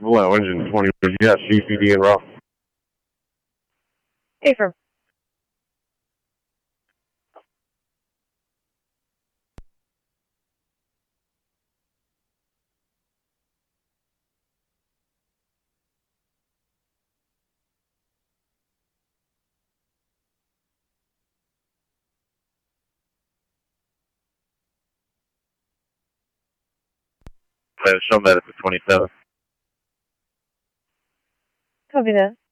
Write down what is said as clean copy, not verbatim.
Below engine 20, yes, CCD and raw. Affirm. Show that for 27. Copy that.